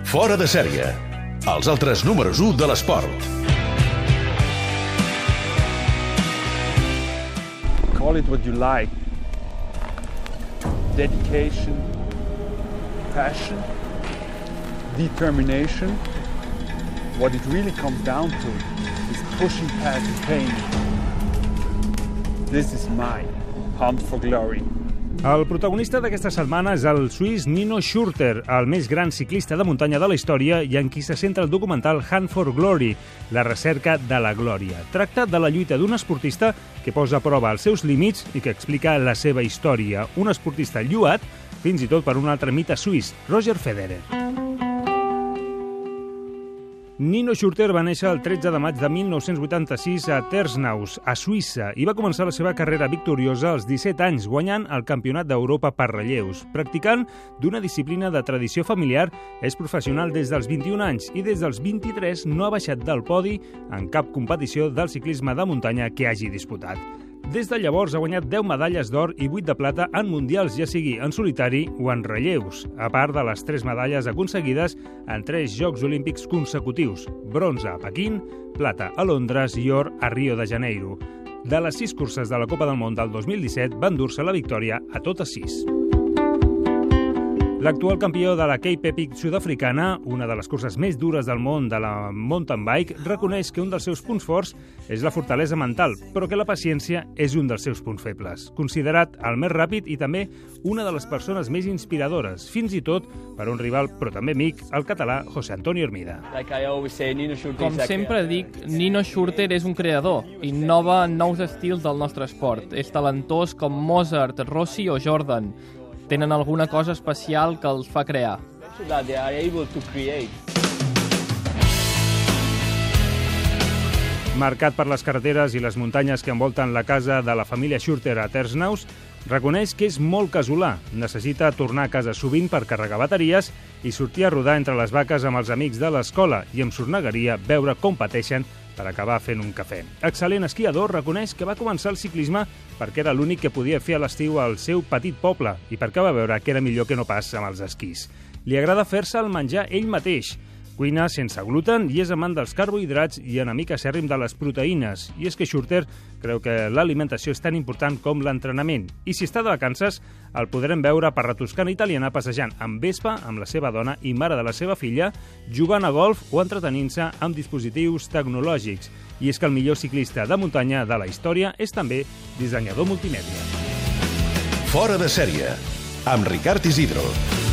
Fora de sèrie. Els altres números 1 de l'esport. Call it what you like. Dedication, passion, determination. What it really comes down to is pushing past the pain. This is my hunt for glory. El protagonista d'aquesta setmana és el suís Nino Schurter, el més gran ciclista de muntanya de la història i en qui se centra el documental Hunt for Glory, la recerca de la glòria. Tracta de la lluita d'un esportista que posa a prova els seus límits i que explica la seva història. Un esportista lloat fins i tot per un altre mite suís, Roger Federer. Nino Schurter va néixer el 13 de maig de 1986 a Ternau, a Suïssa, i va començar la seva carrera victoriosa als 17 anys, guanyant el Campionat d'Europa per relleus. Practicant d'una disciplina de tradició familiar, és professional des dels 21 anys i des dels 23 no ha baixat del podi en cap competició del ciclisme de muntanya que hagi disputat. Des de llavors ha guanyat 10 medalles d'or i 8 de plata en mundials, ja sigui en solitari o en relleus, a part de les 3 medalles aconseguides en 3 Jocs Olímpics consecutius: bronze a Pequín, plata a Londres i or a Rio de Janeiro. De les 6 curses de la Copa del Món del 2017 va endur-se la victòria a totes 6. L'actual campió de la Cape Epic sud-africana, una de les curses més dures del món de la mountain bike, reconeix que un dels seus punts forts és la fortalesa mental, però que la paciència és un dels seus punts febles. Considerat el més ràpid i també una de les persones més inspiradores, fins i tot per un rival, però també amic, el català José Antonio Hermida. Com sempre dic, Nino Schurter és un creador, innova nous estils del nostre esport. És talentós com Mozart, Rossi o Jordan. Tenen alguna cosa especial que els fa crear. Marcat per les carreteres i les muntanyes que envolten la casa de la família Schurter a Ternau, reconeix que és molt casolà. Necessita tornar a casa sovint per carregar bateries i sortir a rodar entre les vaques amb els amics de l'escola i em sornegaria veure com pateixen per acabar fent un cafè. Excel·lent esquiador, reconeix que va començar el ciclisme perquè era l'únic que podia fer a l'estiu al seu petit poble i perquè va veure que era millor que no pas amb els esquís. Li agrada fer-se el menjar ell mateix. Cuina sense gluten i és amant dels carbohidrats i enemic acèrrim de les proteïnes. I és que Schurter creu que l'alimentació és tan important com l'entrenament. I si està de vacances, el podrem veure per la Toscana italiana passejant amb Vespa, amb la seva dona i mare de la seva filla, jugant a golf o entretenint-se amb dispositius tecnològics. I és que el millor ciclista de muntanya de la història és també dissenyador multimèdia. Fora de sèrie, amb Ricard Isidro.